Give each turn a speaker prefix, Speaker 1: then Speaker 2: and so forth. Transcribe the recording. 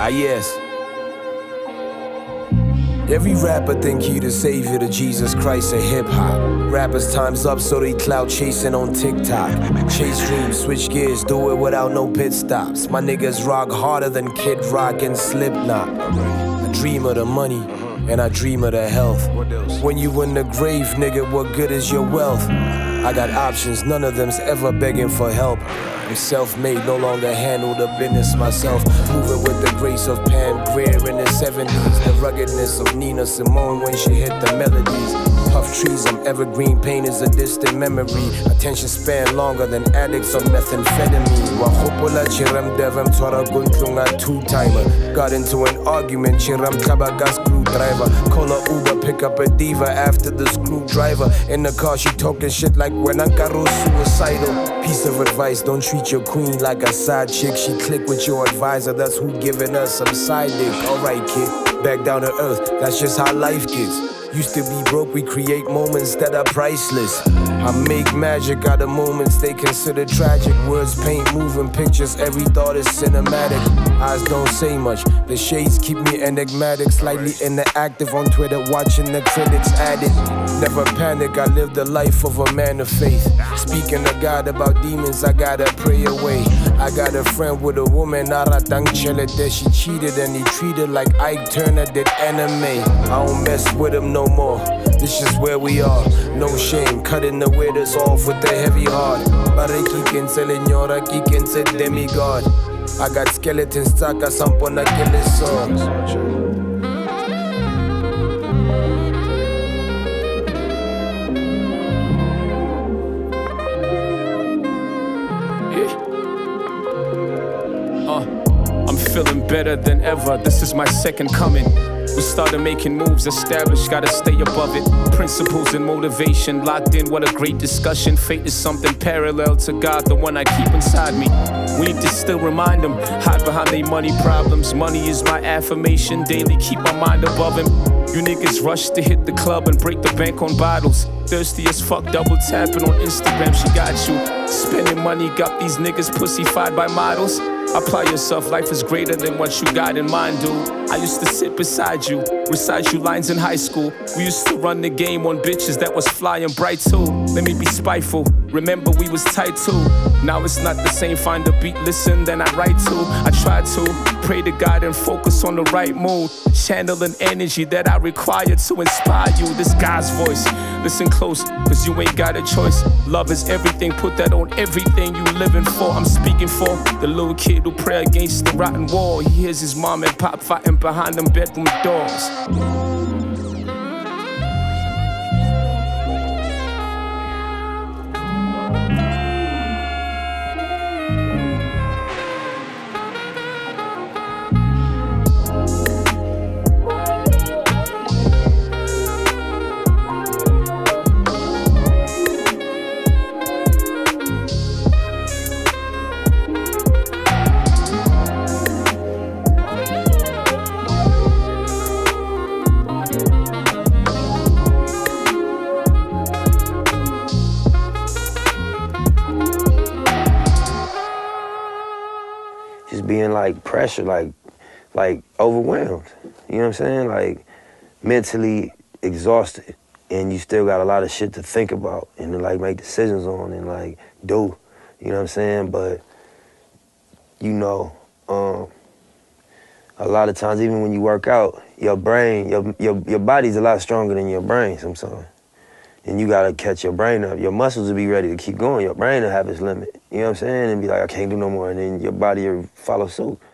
Speaker 1: yes. Every rapper think he the savior to Jesus Christ of hip-hop. Rappers time's up so they clout chasing on TikTok. Chase dreams, switch gears, do it without no pit stops. My niggas rock harder than Kid Rock and Slipknot. I dream of the money, and I dream of the health. When you in the grave, nigga, what good is your wealth? I got options, none of them's ever begging for help. I'm self-made, no longer handle the business myself. Moving with the grace of Pam Grier in the 70s. The ruggedness of Nina Simone when she hit the melodies. Puff trees, I'm evergreen, pain is a distant memory. Attention span longer than addicts on methamphetamine. Wahopola chiram devem tora guntlunga two-timer. Got into an argument, chiram tabaga screwdriver. Call a Uber, pick up a diva after the screwdriver. In the car, she talking shit like when I got suicidal. Piece of advice, don't treat your queen like a side chick. She click with your advisor, that's who giving us some side dick. Alright kid, back down to earth, that's just how life gets. Used to be broke, we create moments that are priceless. I make magic out of moments they consider tragic. Words paint moving pictures, every thought is cinematic. Eyes don't say much, the shades keep me enigmatic. Slightly interactive on Twitter, watching the critics add it. Never panic, I live the life of a man of faith. Speaking to God about demons, I gotta pray away. I got a friend with a woman, Aratang Chelete. She cheated and he treated like Ike Turner did anime. I don't mess with him no more, this is where we are. No shame, cutting the waiters off with a heavy heart. Bareki kense leñora, ki kense demigod. I got skeletons stuck, I sampona killer songs.
Speaker 2: Feeling better than ever, this is my second coming. We started making moves, established, gotta stay above it. Principles and motivation, locked in, what a great discussion. Fate is something parallel to God, the one I keep inside me. We need to still remind them, hide behind their money problems. Money is my affirmation, daily keep my mind above him. You niggas rush to hit the club and break the bank on bottles. Thirsty as fuck, double tapping on Instagram, she got you. Spending money, got these niggas pussified by models. Apply yourself, life is greater than what you got in mind, dude. I used to sit beside you, recite you lines in high school. We used to run the game on bitches that was fly and bright too. Let me be spiteful, remember we was tight too. Now it's not the same, find a beat, listen, then I write to. I try to pray to God and focus on the right mood. Channel an energy that I require to inspire you. This God's voice, listen close, cause you ain't got a choice. Love is everything, put that on everything you living for. I'm speaking for the little kid who pray against the rotten wall. He hears his mom and pop fighting behind them bedroom doors.
Speaker 3: Being like pressure, like overwhelmed. You know what I'm saying? Like mentally exhausted, and you still got a lot of shit to think about and to like make decisions on and like do. You know what I'm saying? But you know, a lot of times even when you work out, your brain, your body's a lot stronger than your brain sometimes. And you gotta catch your brain up. Your muscles will be ready to keep going. Your brain will have its limit. You know what I'm saying? And be like, I can't do no more. And then your body will follow suit.